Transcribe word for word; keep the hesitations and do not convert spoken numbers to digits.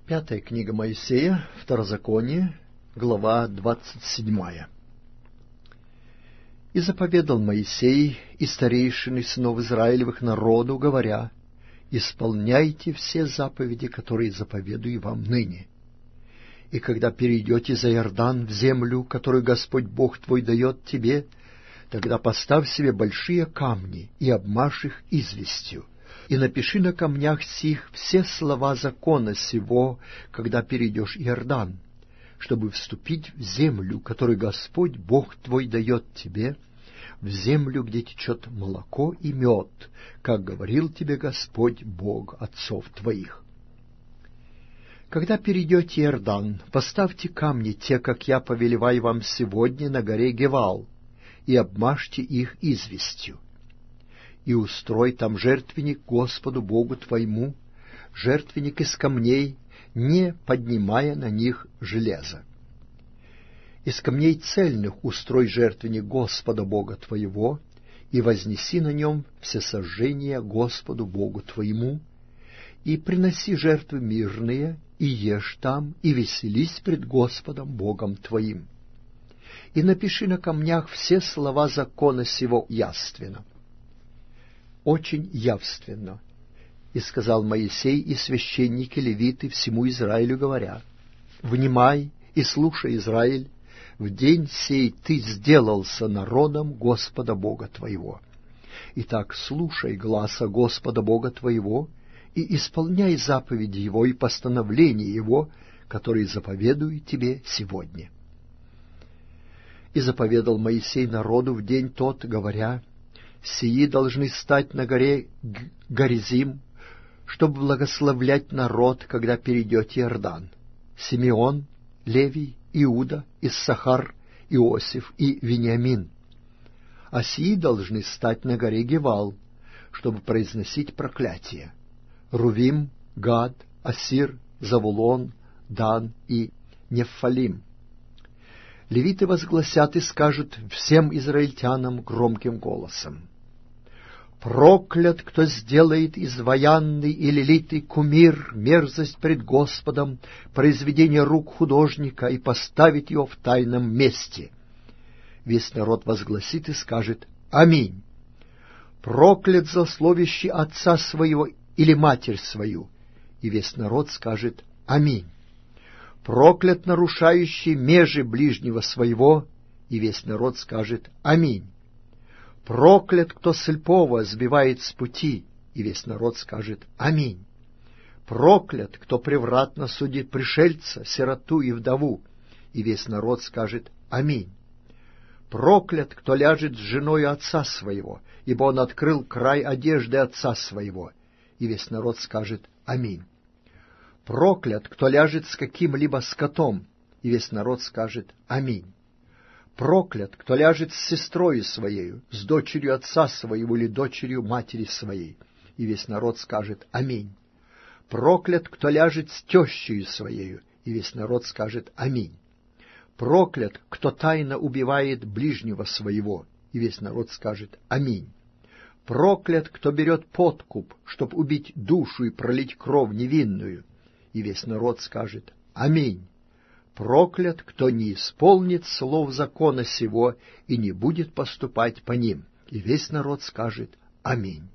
Пятая книга Моисея, Второзаконие, глава двадцать седьмая. «И заповедал Моисей и старейшины сынов Израилевых народу, говоря: исполняйте все заповеди, которые заповедую вам ныне. И когда перейдете за Иордан в землю, которую Господь Бог твой дает тебе, тогда поставь себе большие камни и обмажь их известью, и напиши на камнях сих все слова закона сего, когда перейдешь Иордан, чтобы вступить в землю, которую Господь Бог твой дает тебе, в землю, где течет молоко и мед, как говорил тебе Господь Бог отцов твоих. Когда перейдете Иордан, поставьте камни те, как я повелеваю вам сегодня на горе Гевал, и обмажьте их известью. И устрой там жертвенник Господу Богу твоему, жертвенник из камней, не поднимая на них железа. Из камней цельных устрой жертвенник Господа Бога твоего, и вознеси на нем всесожжения Господу Богу твоему, и приноси жертвы мирные, и ешь там, и веселись пред Господом Богом твоим. И напиши на камнях все слова закона сего явственно». Очень явственно. И сказал Моисей и священники левиты всему Израилю, говоря: «Внимай и слушай, Израиль, в день сей ты сделался народом Господа Бога твоего. Итак, слушай гласа Господа Бога твоего и исполняй заповеди Его и постановления Его, которые заповедую тебе сегодня». И заповедал Моисей народу в день тот, говоря: «Сии должны стать на горе Горизим, чтобы благословлять народ, когда перейдете Иордан: Симеон, Левий, Иуда, Иссахар, Иосиф и Вениамин. А сии должны стать на горе Гевал, чтобы произносить проклятие: Рувим, Гад, Ассир, Завулон, Дан и Неффалим. Левиты возгласят и скажут всем израильтянам громким голосом: проклят, кто сделает изваянный или литый кумир, мерзость пред Господом, произведение рук художника, и поставит его в тайном месте. Весь народ возгласит и скажет: аминь. Проклят злословящий отца своего или матерь свою, и весь народ скажет: аминь. Проклят нарушающий межи ближнего своего, и весь народ скажет: аминь. Проклят, кто слепого сбивает с пути, и весь народ скажет: аминь. Проклят, кто превратно судит пришельца, сироту и вдову, и весь народ скажет: аминь. Проклят, кто ляжет с женой отца своего, ибо он открыл край одежды отца своего, и весь народ скажет: аминь. Проклят, кто ляжет с каким-либо скотом, и весь народ скажет: аминь. Проклят, кто ляжет с сестрою своею, с дочерью отца своего или дочерью матери своей, и весь народ скажет: аминь. Проклят, кто ляжет с тещею своею, и весь народ скажет: аминь. Проклят, кто тайно убивает ближнего своего, и весь народ скажет: аминь. Проклят, кто берет подкуп, чтоб убить душу и пролить кровь невинную, и весь народ скажет: аминь. Проклят, кто не исполнит слов закона сего и не будет поступать по ним, и весь народ скажет: аминь.